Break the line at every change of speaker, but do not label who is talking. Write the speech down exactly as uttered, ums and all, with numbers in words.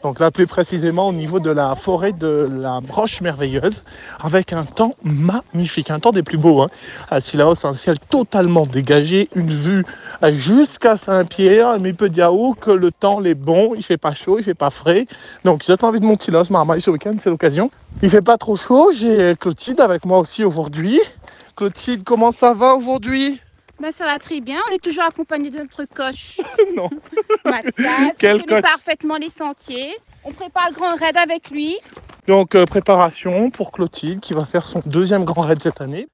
Donc là, plus précisément au niveau de la forêt de la Broche Merveilleuse, avec un temps magnifique, un temps des plus beaux. Hein. À Cilaos, un ciel totalement dégagé, une vue jusqu'à Saint-Pierre, mais il peut dire où que le temps est bon, il fait pas chaud, il fait pas frais. Donc j'ai envie de monter Cilaos, Marmaille ce week-end, c'est l'occasion. Il fait pas trop chaud, j'ai Clotilde avec moi aussi aujourd'hui. Clotilde, comment ça va aujourd'hui?
Ben, ça va très bien, on est toujours accompagné de notre coach.
Non.
Mathias,
Quel
qui connaît
coach?
parfaitement les sentiers. On prépare le grand raid avec lui.
Donc euh, préparation pour Clotilde qui va faire son deuxième grand raid cette année.